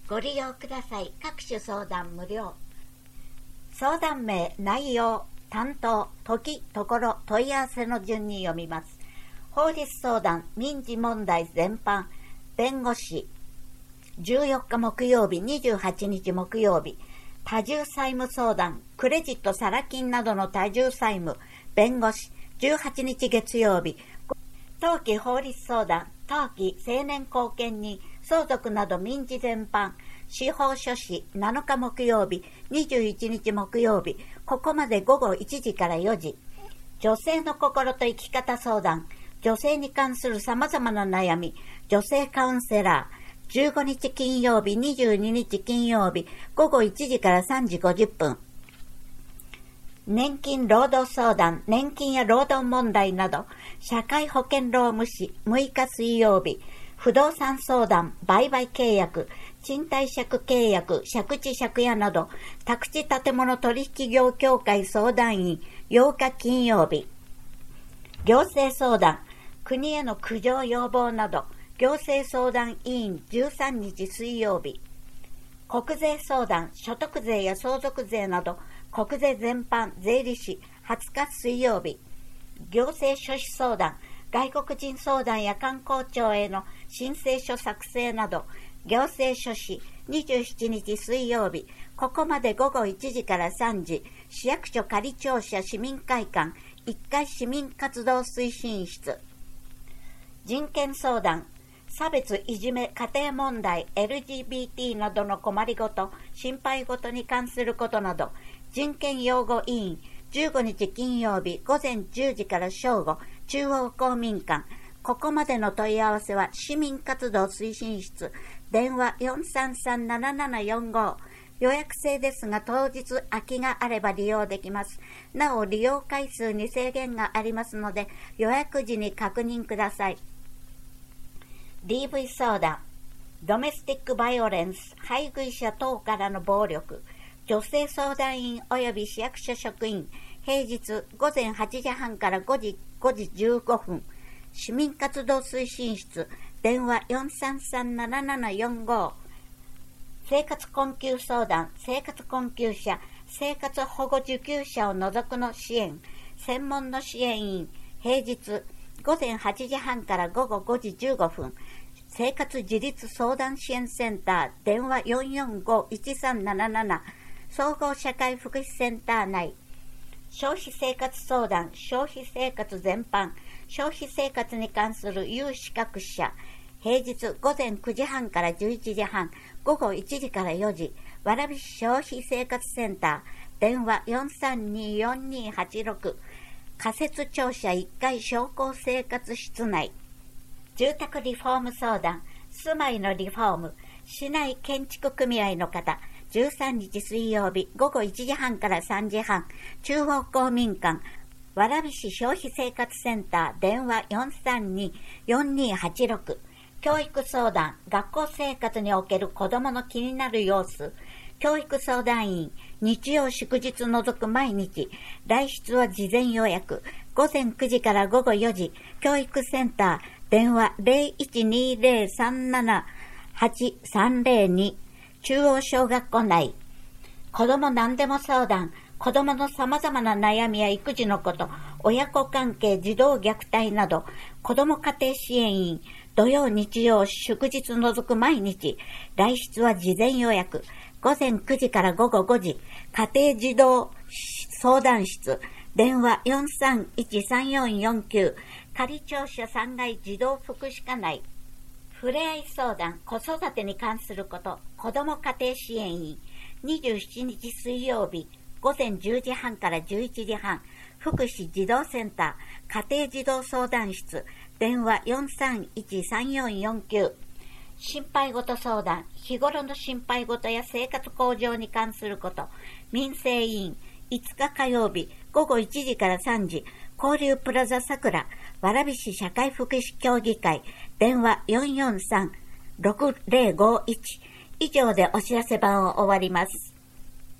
ご利用ください。各種相談無料。相談名、内容、担当、時、ところ、問い合わせの順に読みます。法律相談、民事問題全般、弁護士、14日木曜日、28日木曜日、多重債務相談、クレジットサラ金などの多重債務、弁護士、18日月曜日、当期法律相談、当期成年後見人、相続など民事全般、司法書士7日木曜日、21日木曜日、ここまで午後1時から4時、女性の心と生き方相談、女性に関する様々な悩み、女性カウンセラー、15日金曜日、22日金曜日、午後1時から3時50分。年金労働相談、年金や労働問題など、社会保険労務士6日水曜日、不動産相談、売買契約、賃貸借契約、借地借家など、宅地建物取引業協会相談員8日金曜日、行政相談、国への苦情要望など、行政相談委員13日水曜日、国税相談、所得税や相続税など、国税全般税理士20日水曜日、行政書士相談、外国人相談や観光庁への申請書作成など、行政書士27日水曜日、ここまで午後1時から3時、市役所仮庁舎市民会館1階市民活動推進室、人権相談、差別いじめ家庭問題 LGBT などの困りごと心配ごとに関することなど、人権擁護委員15日金曜日午前10時から正午、中央公民館。ここまでの問い合わせは市民活動推進室、電話 433-7745。予約制ですが当日空きがあれば利用できます。なお利用回数に制限がありますので予約時に確認ください。DV 相談、ドメスティックバイオレンス、配偶者等からの暴力、女性相談員及び市役所職員、平日午前8時半から5時15分、市民活動推進室、電話 433-7745。生活困窮相談、生活困窮者、生活保護受給者を除くの支援、専門の支援員、平日午前8時半から午後5時15分、生活自立相談支援センター、電話 445-1377、総合社会福祉センター内、消費生活相談、消費生活全般、消費生活に関する有資格者、平日午前9時半から11時半、午後1時から4時、蕨市消費生活センター、電話 432-4286、仮設庁舎1階商工生活室内、住宅リフォーム相談、住まいのリフォーム、市内建築組合の方、13日水曜日午後1時半から3時半、中央公民館、蕨市消費生活センター、電話 432-4286、教育相談、学校生活における子どもの気になる様子、教育相談員、日曜祝日除く毎日、来室は事前予約、午前9時から午後4時、教育センター、電話 0120-378302、中央小学校内、子ども何でも相談、子どもの様々な悩みや育児のこと、親子関係、児童虐待など、子ども家庭支援員、土曜日曜祝日除く毎日、来室は事前予約、午前9時から午後5時、家庭児童相談室、電話 431-3449、仮庁舎3階児童福祉課内、ふれあい相談、子育てに関すること、子ども家庭支援員、27日水曜日、午前10時半から11時半、福祉児童センター、家庭児童相談室、電話 431-3449。心配事相談、日頃の心配事や生活向上に関すること、民生委員、5日火曜日、午後1時から3時、交流プラザ桜、蕨市社会福祉協議会、電話 443-6051。以上でお知らせ番を終わります。